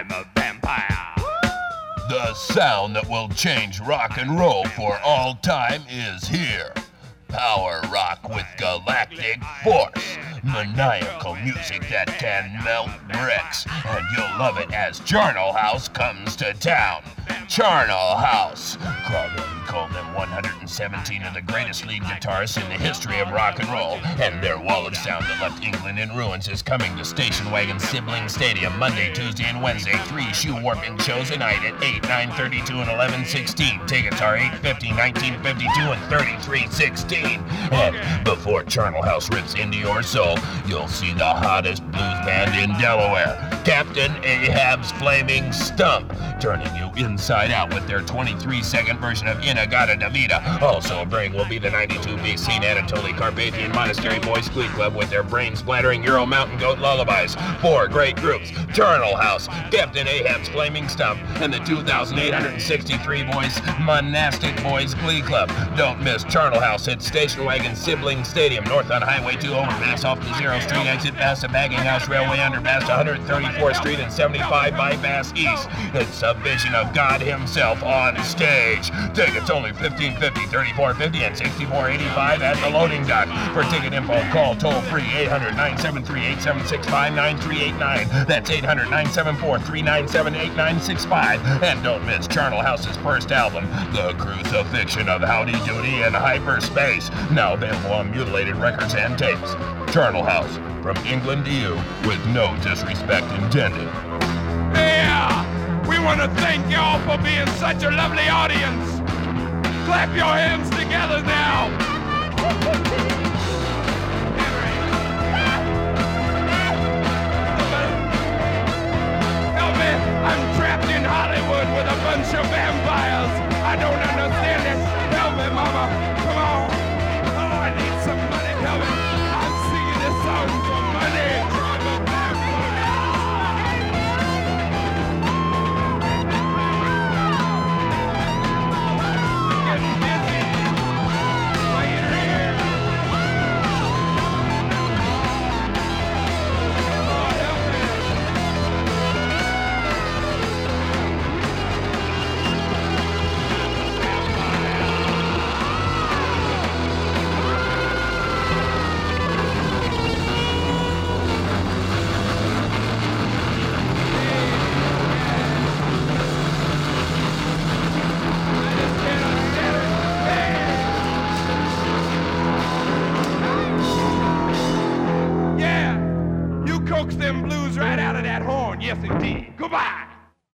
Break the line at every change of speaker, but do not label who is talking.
I'm a vampire.
The sound that will change rock and roll for all time is here. Power rock with galactic force. Maniacal music that can melt bricks. And you'll love it as Charnel House comes to town. Charnel House. Crawdaddy called them 117 of the greatest lead guitarists in the history of rock and roll. And their wall of sound that left England in ruins is coming to Station Wagon Sibling Stadium Monday, Tuesday, and Wednesday. 3 shoe-warping shows a night at 8, 9:32, and 11:16. Tickets are $8.50, $19.52, and $33.16. And before Charnel House rips into your soul, you'll see the hottest blues band in Delaware, Captain Ahab's Flaming Stump, turning you inside out with their 23-second version of In-A-Gadda-Da-Vida. Also appearing will be the 92B St. Anatoly Carpathian Monastery Boys Glee Club with their brain-splattering Euro Mountain Goat lullabies. 4 great groups: Charnel House, Captain Ahab's Flaming Stump, and the 2,863 Boys Monastic Boys Glee Club. Don't miss Charnel House at Station Wagon Sibling Stadium, north on Highway 2 overpass off the 0 Street exit past the Bagging House Railway underpass to 134th Street and 75 bypass east. It's a vision of God himself on stage. Tickets only $15.50, $34.50, and $64.85 at the loading dock. For ticket info, call toll-free 800-973-8765-9389. That's 800-974-397-8965. And don't miss Charnel House's first album, The Crucifixion of Howdy Doody in Hyperspace, now available on Mutilated Records and tapes. Charnel House, from England to you, with no disrespect intended.
Yeah! We want to thank y'all for being such a lovely audience. Clap your hands together now. Help me, I'm trapped in Hollywood with a bunch of vampires. I don't understand it. Help me, mama. Come on. Oh, I need some money. Help me. I'm singing this song for money. I'm a vampire. Getting busy. Playing here. Oh, help me. Yeah, you coaxed them blues right out of that horn. Yes, indeed. Goodbye.